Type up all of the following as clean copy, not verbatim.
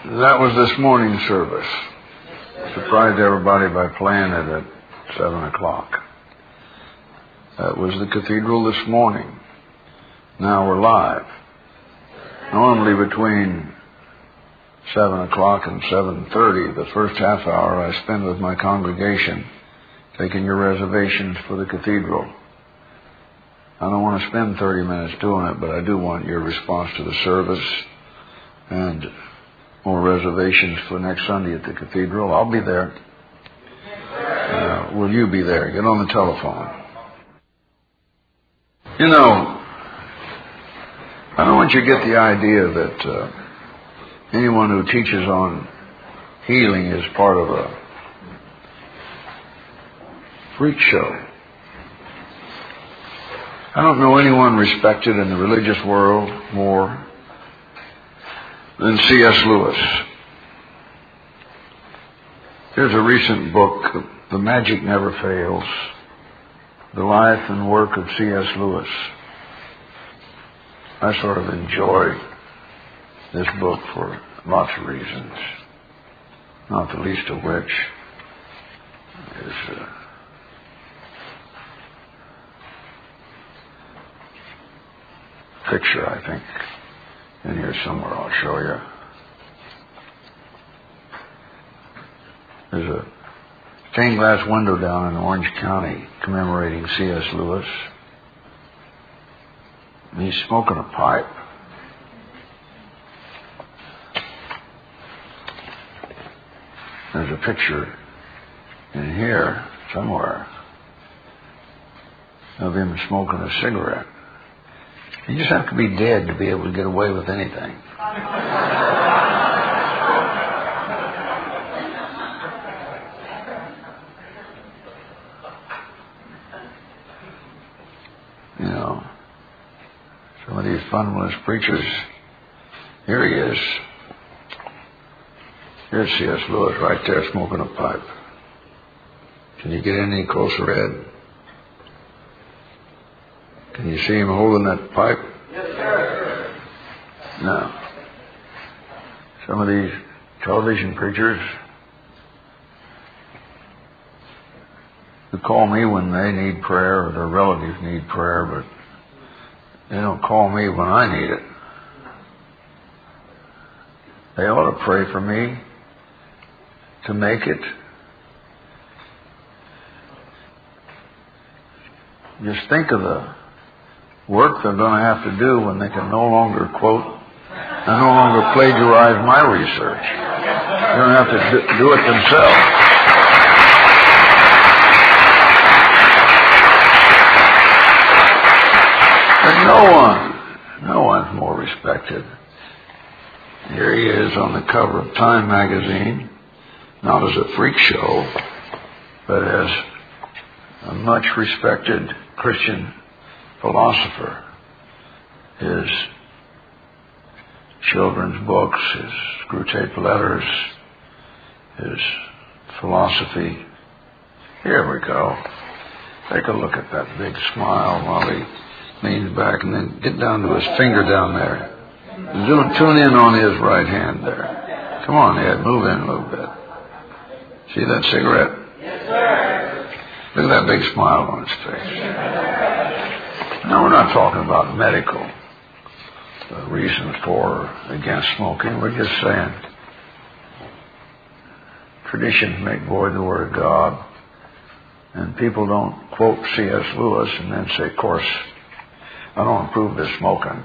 That was this morning's service. Surprised everybody by playing it at 7 o'clock. That was the cathedral this morning. Now we're live. Normally between 7 o'clock and 7:30, the first half hour I spend with my congregation taking your reservations for the cathedral. I don't want to spend 30 minutes doing it, but I do want your response to the service and more reservations for next Sunday at the cathedral. I'll be there. Will you be there? Get on the telephone. You know, I don't want you to get the idea that anyone who teaches on healing is part of a freak show. I don't know anyone respected in the religious world more than C.S. Lewis. Here's a recent book, The Magic Never Fails, the life and work of C.S. Lewis. I sort of enjoy this book for lots of reasons, not the least of which is a picture, I think, in here somewhere. I'll show you. There's a stained glass window down in Orange County commemorating C.S. Lewis. And he's smoking a pipe. There's a picture in here somewhere of him smoking a cigarette. You just have to be dead to be able to get away with anything. You know, some of these fundamentalist preachers, here he is. Here's C.S. Lewis right there smoking a pipe. Can you get any closer, Ed? Can you see him holding that pipe? Yes, sir. Now, some of these television preachers who call me when they need prayer or their relatives need prayer, but they don't call me when I need it. They ought to pray for me to make it. Just think of the work they're going to have to do when they can no longer quote and no longer plagiarize my research. They're going to have to do it themselves. But no one's more respected. Here he is on the cover of Time magazine, not as a freak show, but as a much respected Christian philosopher. His children's books, his Screwtape letters, his philosophy. Here we go. Take a look at that big smile while he leans back, and then get down to his finger down there. Tune in on his right hand there. Come on, Ed, move in a little bit. See that cigarette? Yes, sir. Look at that big smile on his face. Now, we're not talking about medical reasons for or against smoking. We're just saying traditions make void the Word of God. And people don't quote C.S. Lewis and then say, of course, I don't approve this smoking.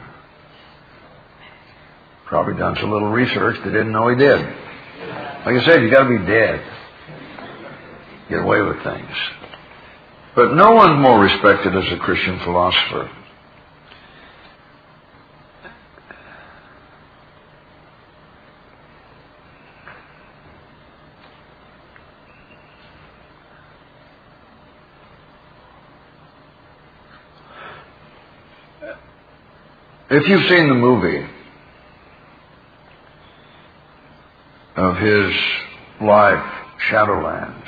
Probably done some little research they didn't know he did. Like I said, you got to be dead. Get away with things. But no one's more respected as a Christian philosopher. If you've seen the movie of his life, Shadowlands,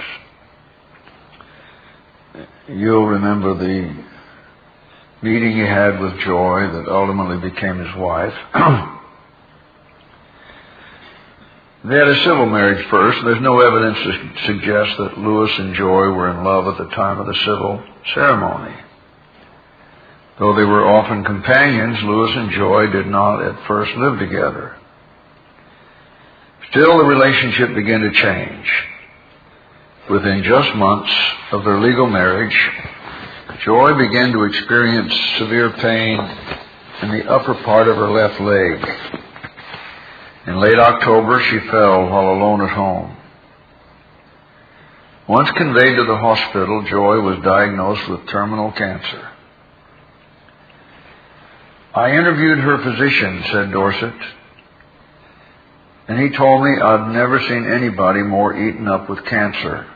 you'll remember the meeting he had with Joy that ultimately became his wife. They had a civil marriage first. There's no evidence to suggest that Lewis and Joy were in love at the time of the civil ceremony. Though they were often companions, Lewis and Joy did not at first live together. Still, the relationship began to change. Within just months of their legal marriage, Joy began to experience severe pain in the upper part of her left leg. In late October, she fell while alone at home. Once conveyed to the hospital, Joy was diagnosed with terminal cancer. I interviewed her physician, said Dorset, and he told me I'd never seen anybody more eaten up with cancer.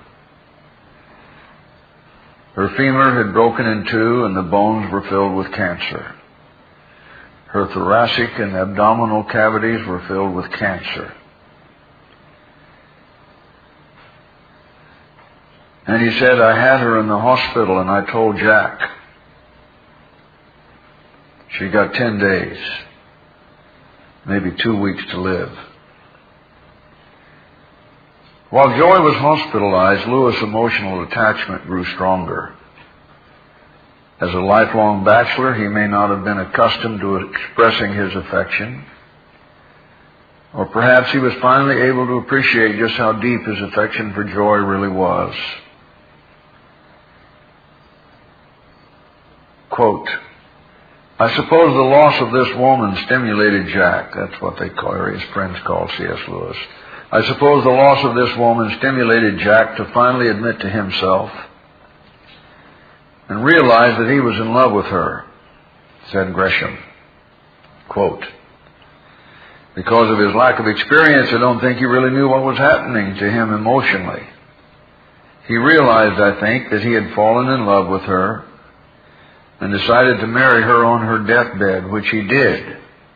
Her femur had broken in two and the bones were filled with cancer. Her thoracic and abdominal cavities were filled with cancer. And he said, I had her in the hospital and I told Jack. She got 10 days, maybe 2 weeks to live. While Joy was hospitalized, Lewis' emotional attachment grew stronger. As a lifelong bachelor, he may not have been accustomed to expressing his affection, or perhaps he was finally able to appreciate just how deep his affection for Joy really was. Quote, I suppose the loss of this woman stimulated Jack. That's what they call her, his friends call C.S. Lewis. I suppose the loss of this woman stimulated Jack to finally admit to himself and realize that he was in love with her, said Gresham. Quote, because of his lack of experience, I don't think he really knew what was happening to him emotionally. He realized, I think, that he had fallen in love with her and decided to marry her on her deathbed, which he did.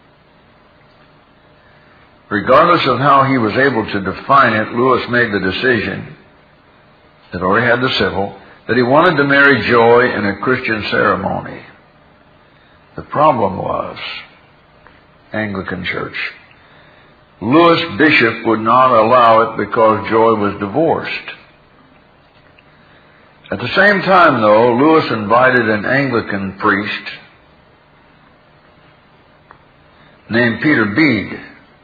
Regardless of how he was able to define it, Lewis made the decision, that already had the civil, that he wanted to marry Joy in a Christian ceremony. The problem was Anglican Church. Lewis Bishop would not allow it because Joy was divorced. At the same time, though, Lewis invited an Anglican priest named Peter Bede.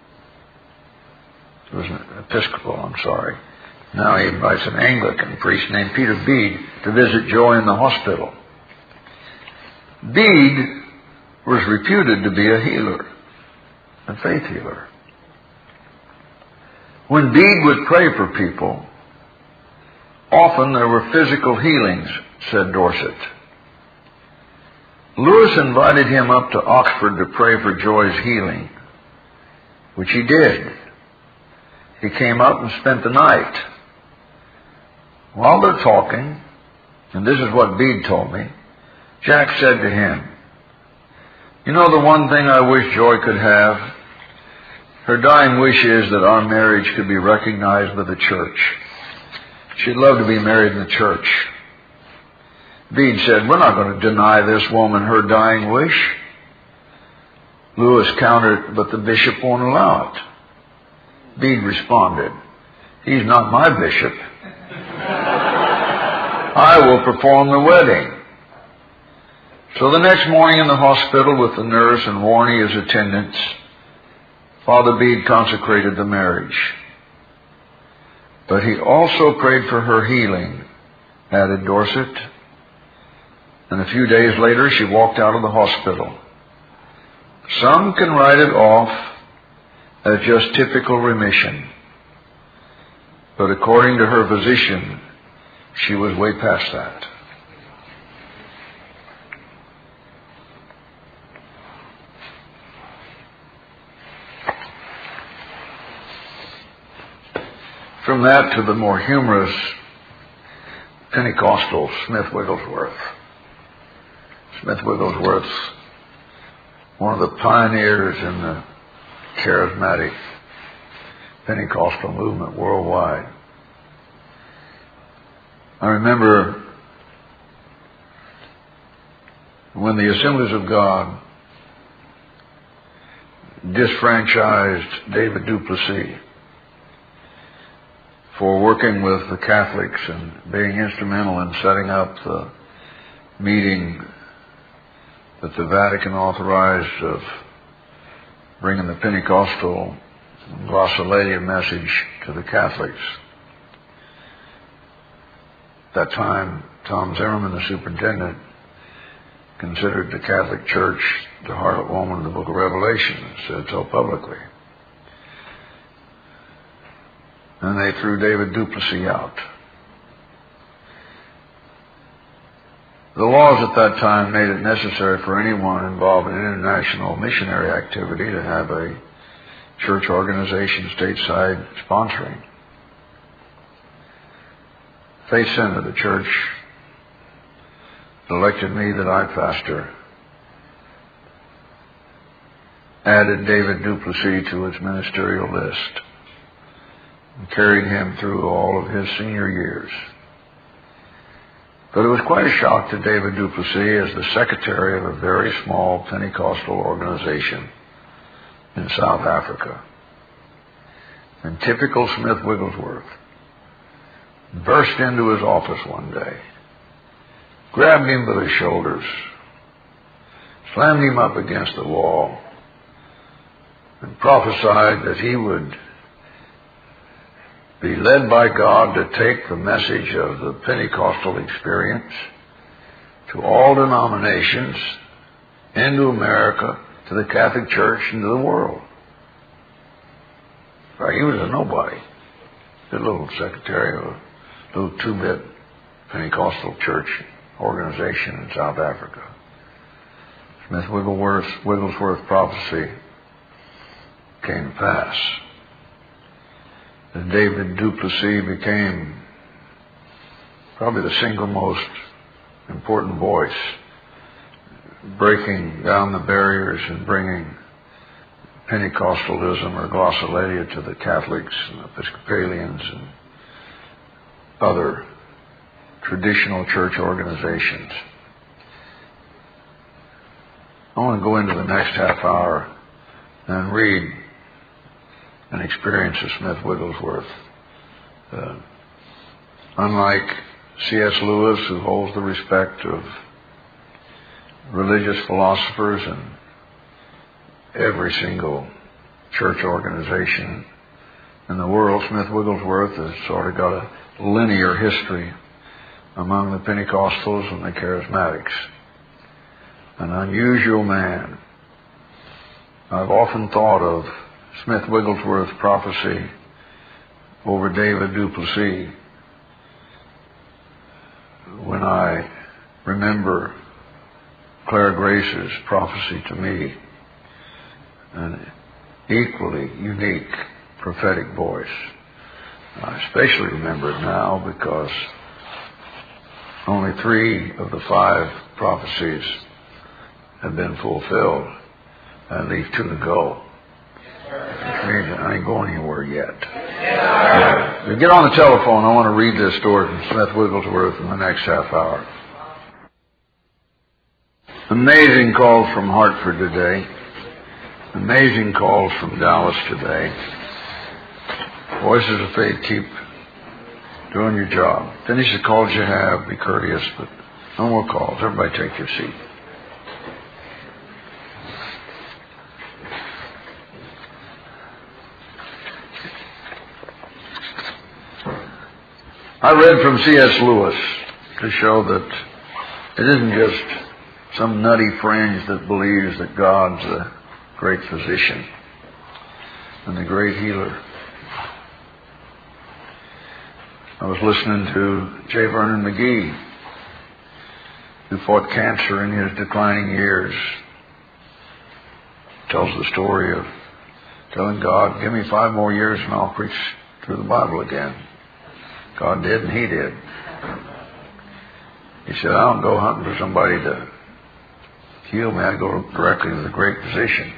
It was an Episcopal, Now he invites an Anglican priest named Peter Bede to visit Joy in the hospital. Bede was reputed to be a healer, a faith healer. When Bede would pray for people, often there were physical healings, said Dorset. Lewis invited him up to Oxford to pray for Joy's healing, which he did. He came up and spent the night. While they're talking, and this is what Bede told me, Jack said to him, you know the one thing I wish Joy could have? Her dying wish is that our marriage could be recognized by the church. She'd love to be married in the church. Bede said, we're not going to deny this woman her dying wish. Lewis countered, but the bishop won't allow it. Bede responded, he's not my bishop. I will perform the wedding. So the next morning in the hospital with the nurse and Warnie as attendants, Father Bede consecrated the marriage. But he also prayed for her healing, added Dorset. And a few days later, she walked out of the hospital. Some can write it off as just typical remission. But according to her physician, she was way past that. From that to the more humorous Pentecostal Smith Wigglesworth. Smith Wigglesworth's one of the pioneers in the charismatic Pentecostal movement worldwide. I remember when the Assemblies of God disfranchised David Duplessis for working with the Catholics and being instrumental in setting up the meeting that the Vatican authorized of bringing the Pentecostal glossolalia message to the Catholics. At that time, Tom Zimmerman, the superintendent, considered the Catholic Church the harlot woman of the book of Revelation, and said so publicly. And they threw David Duplessis out. The laws at that time made it necessary for anyone involved in international missionary activity to have a church organization stateside sponsoring. Faith Center, the church that elected me that I pastor, added David Duplessis to its ministerial list and carried him through all of his senior years. But it was quite a shock to David Duplessis as the secretary of a very small Pentecostal organization in South Africa. And typical Smith Wigglesworth burst into his office one day, grabbed him by the shoulders, slammed him up against the wall, and prophesied that he would be led by God to take the message of the Pentecostal experience to all denominations, into America, to the Catholic Church, and to the world. He was a nobody. A little secretary of a little two-bit Pentecostal church organization in South Africa. Smith Wigglesworth prophecy came to pass. And David Duplessis became probably the single most important voice, breaking down the barriers and bringing Pentecostalism or glossolalia to the Catholics and Episcopalians and other traditional church organizations. I want to go into the next half hour and read an experience of Smith Wigglesworth. Unlike C.S. Lewis, who holds the respect of religious philosophers and every single church organization in the world, Smith Wigglesworth has sort of got a linear history among the Pentecostals and the Charismatics. An unusual man. I've often thought of Smith Wigglesworth's prophecy over David Duplessis when I remember Claire Grace's prophecy to me, an equally unique prophetic voice. I especially remember it now because only 3 of the 5 prophecies have been fulfilled. I leave 2 to go. Which means I ain't going anywhere yet. Get on the telephone. I want to read this story from Smith Wigglesworth in the next half hour. Amazing calls from Hartford today. Amazing calls from Dallas today. Voices of Faith, keep doing your job. Finish the calls you have. Be courteous, but no more calls. Everybody take your seat. I read from C.S. Lewis to show that it isn't just some nutty fringe that believes that God's the great physician and the great healer. I was listening to J. Vernon McGee, who fought cancer in his declining years. Tells the story of telling God, give me 5 more years and I'll preach through the Bible again. God did, and he did. He said, I don't go hunting for somebody to heal me. I go directly to the great physician.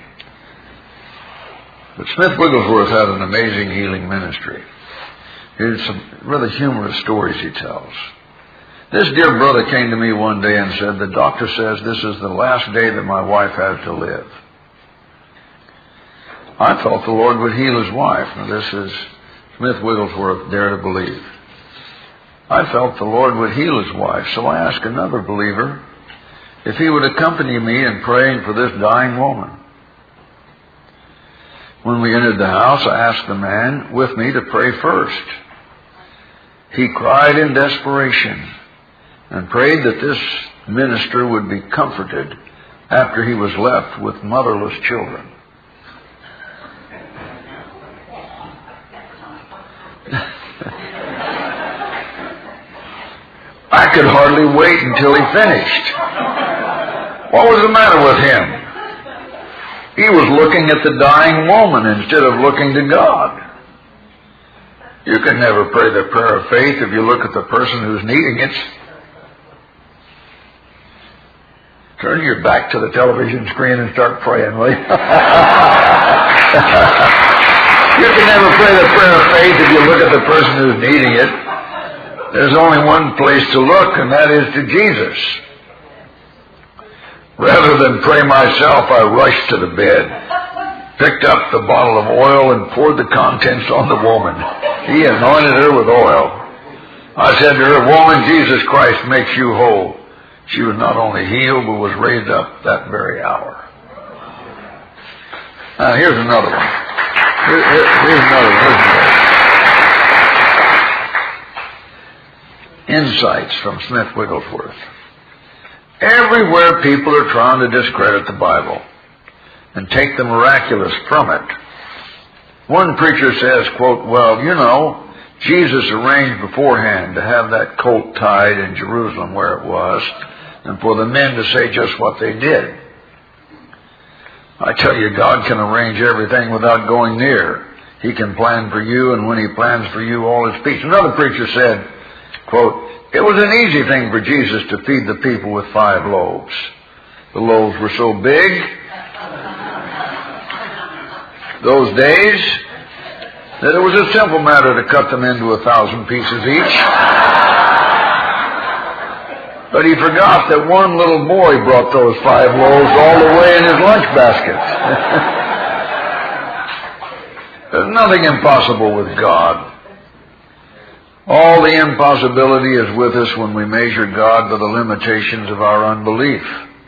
But Smith Wigglesworth had an amazing healing ministry. Here's some rather humorous stories he tells. This dear brother came to me one day and said, the doctor says this is the last day that my wife has to live. I thought the Lord would heal his wife. Now, this is Smith Wigglesworth dare to believe. I felt the Lord would heal his wife, so I asked another believer if he would accompany me in praying for this dying woman. When we entered the house, I asked the man with me to pray first. He cried in desperation and prayed that this minister would be comforted after he was left with motherless children. I could hardly wait until he finished. What was the matter with him? He was looking at the dying woman instead of looking to God. You can never pray the prayer of faith if you look at the person who's needing it. Turn your back to the television screen and start praying, will you? You can never pray the prayer of faith if you look at the person who's needing it. There's only one place to look, and that is to Jesus. Rather than pray myself, I rushed to the bed, picked up the bottle of oil, and poured the contents on the woman. He anointed her with oil. I said to her, "Woman, Jesus Christ makes you whole." She was not only healed, but was raised up that very hour. Now, here's another one. Here's another one. Insights from Smith Wigglesworth. Everywhere people are trying to discredit the Bible and take the miraculous from it. One preacher says, quote, "Well, you know, Jesus arranged beforehand to have that colt tied in Jerusalem where it was, and for the men to say just what they did." I tell you, God can arrange everything without going near. He can plan for you, and when He plans for you, all is peace. Another preacher said, quote, "It was an easy thing for Jesus to feed the people with 5 loaves. The loaves were so big those days that it was a simple matter to cut them into 1,000 pieces each. But He forgot that one little boy brought those 5 loaves all the way in his lunch basket." There's nothing impossible with God. All the impossibility is with us when we measure God by the limitations of our unbelief.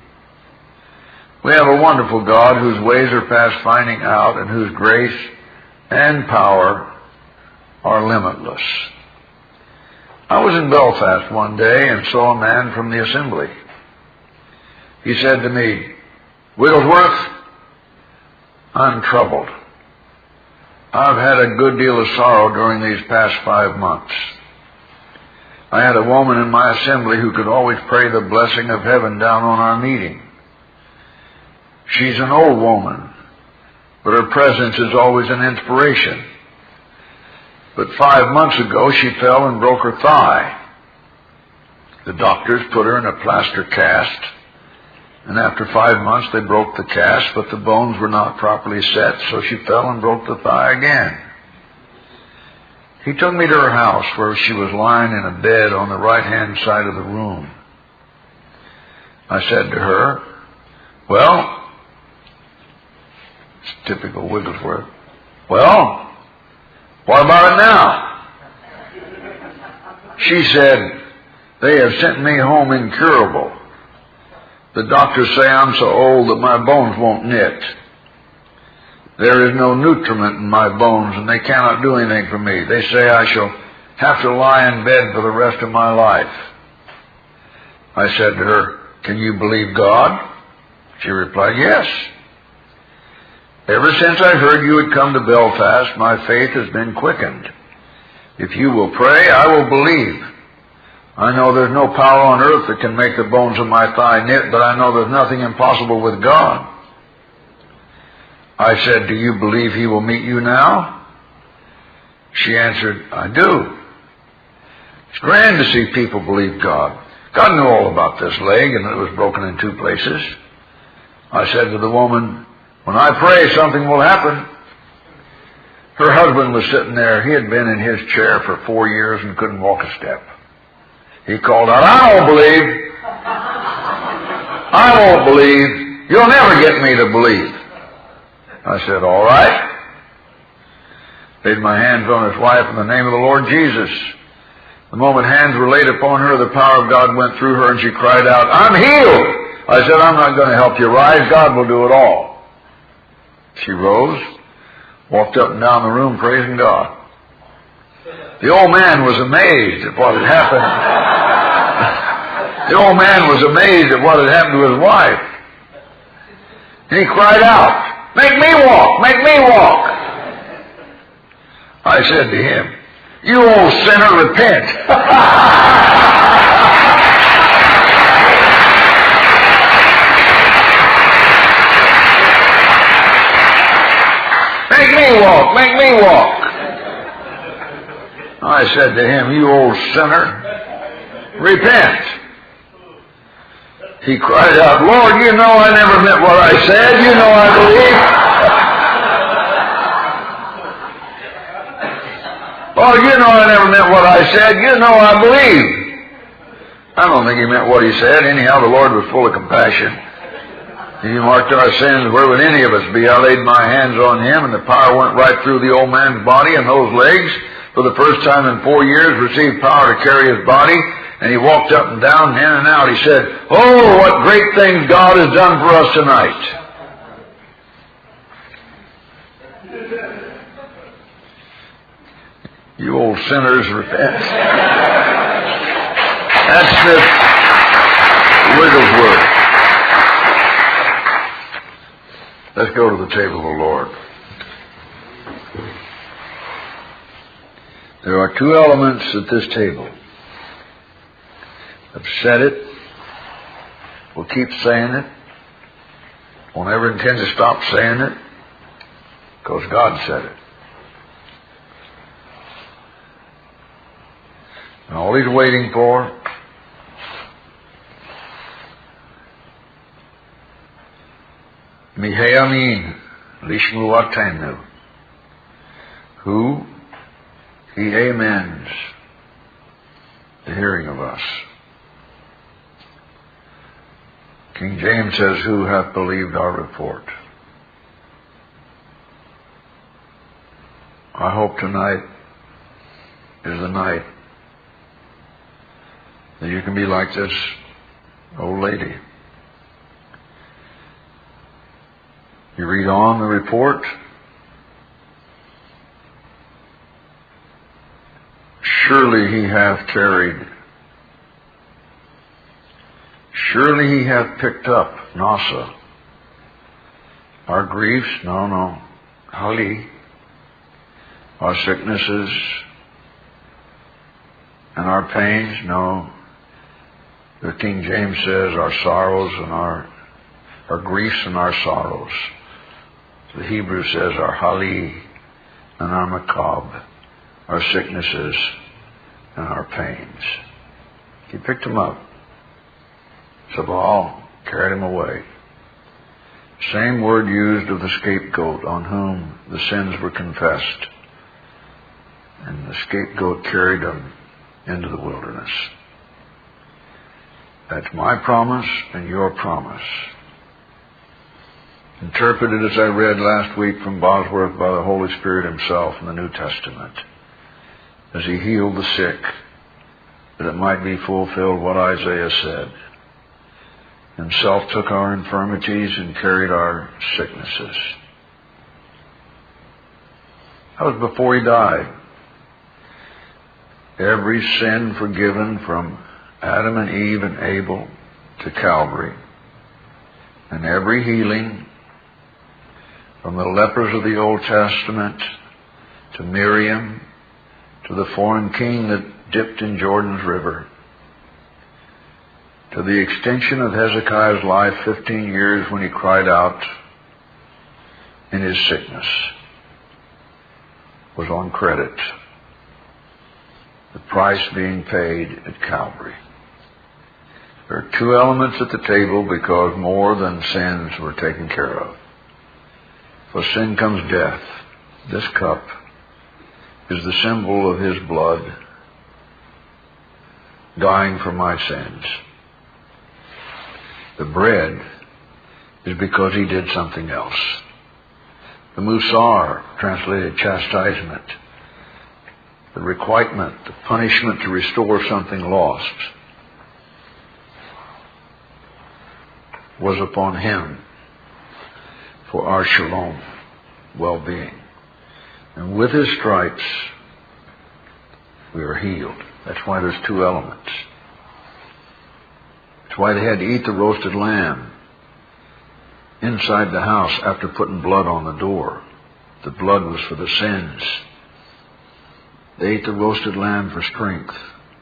We have a wonderful God whose ways are past finding out and whose grace and power are limitless. I was in Belfast one day and saw a man from the assembly. He said to me, "Wigglesworth, I'm troubled. I've had a good deal of sorrow during these past 5 months. I had a woman in my assembly who could always pray the blessing of heaven down on our meeting. She's an old woman, but her presence is always an inspiration. But 5 months ago, she fell and broke her thigh. The doctors put her in a plaster cast, and after 5 months they broke the cast, but the bones were not properly set, so she fell and broke the thigh again. He took me to her house where she was lying in a bed on the right-hand side of the room. I said to her, 'Well,' it's typical Wigglesworth, 'Well, what about it now?' She said, 'They have sent me home incurable. The doctors say I'm so old that my bones won't knit. There is no nutriment in my bones, and they cannot do anything for me. They say I shall have to lie in bed for the rest of my life.' I said to her, 'Can you believe God?' She replied, 'Yes. Ever since I heard you had come to Belfast, my faith has been quickened. If you will pray, I will believe. I know there's no power on earth that can make the bones of my thigh knit, but I know there's nothing impossible with God.' I said, 'Do you believe He will meet you now?' She answered, 'I do.' It's grand to see people believe God. God knew all about this leg, and it was broken in 2 places. I said to the woman, 'When I pray, something will happen.' Her husband was sitting there. He had been in his chair for 4 years and couldn't walk a step. He called out, 'I don't believe. I won't believe. You'll never get me to believe.' I said, 'All right.' Laid my hands on his wife in the name of the Lord Jesus. The moment hands were laid upon her, the power of God went through her and she cried out, I'm healed! I said, I'm not going to help you rise. God will do it all. She rose, walked up and down the room praising God. The old man was amazed at what had happened. The old man was amazed at what had happened to his wife. And he cried out, make me walk, make me walk. I said to him, you old sinner, repent. Make me walk, make me walk. I said to him, you old sinner, repent. He cried out, Lord, you know I never meant what I said. You know I believe. Lord, you know I never meant what I said. You know I believe. I don't think he meant what he said. Anyhow, the Lord was full of compassion. He marked our sins. Where would any of us be? I laid my hands on him, and the power went right through the old man's body, and those legs, for the first time in 4 years, received power to carry his body. And he walked up and down, in and out. He said, oh, what great things God has done for us tonight. You old sinners, repent. That's Smith Wigglesworth. Let's go to the table of the Lord. There are two elements at this table. I've said it. We'll keep saying it. Won't ever intend to stop saying it, because God said it. And all he's waiting for Mihayamin Lishmuatenu, who he amens the hearing of us. King James says, who hath believed our report? I hope tonight is the night that you can be like this old lady. You read on the report. Surely he hath carried. Surely he hath picked up, Nasa, our griefs, no, Hali, our sicknesses and our pains, no. The King James says our sorrows and our griefs and our sorrows. The Hebrew says our Hali and our Makab, our sicknesses and our pains. He picked them up. Sabal carried him away. Same word used of the scapegoat on whom the sins were confessed. And the scapegoat carried him into the wilderness. That's my promise and your promise. Interpreted as I read last week from Bosworth by the Holy Spirit himself in the New Testament. As he healed the sick, that it might be fulfilled what Isaiah said. Himself took our infirmities and carried our sicknesses. That was before he died. Every sin forgiven from Adam and Eve and Abel to Calvary. And every healing from the lepers of the Old Testament to Miriam to the foreign king that dipped in Jordan's river, to the extension of Hezekiah's life 15 years when he cried out in his sickness, was on credit. The price being paid at Calvary. There are two elements at the table because more than sins were taken care of. For sin comes death. This cup is the symbol of his blood dying for my sins. The bread is because he did something else. The musar, translated chastisement, the requitement, the punishment to restore something lost, was upon him for our shalom, well-being. And with his stripes, we are healed. That's why there's two elements. That's why they had to eat the roasted lamb inside the house after putting blood on the door. The blood was for the sins. They ate the roasted lamb for strength.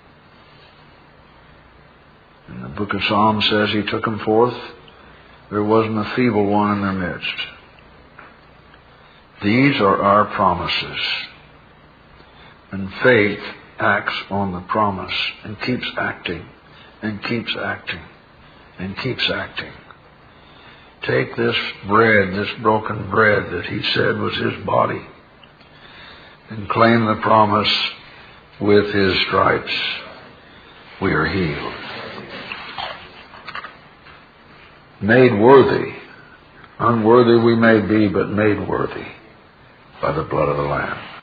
And the book of Psalms says he took them forth. There wasn't a feeble one in their midst. These are our promises. And faith acts on the promise and keeps acting and keeps acting and keeps acting. Take this bread, this broken bread that he said was his body, and claim the promise. With his stripes we are healed. Made worthy. Unworthy we may be, but made worthy by the blood of the Lamb.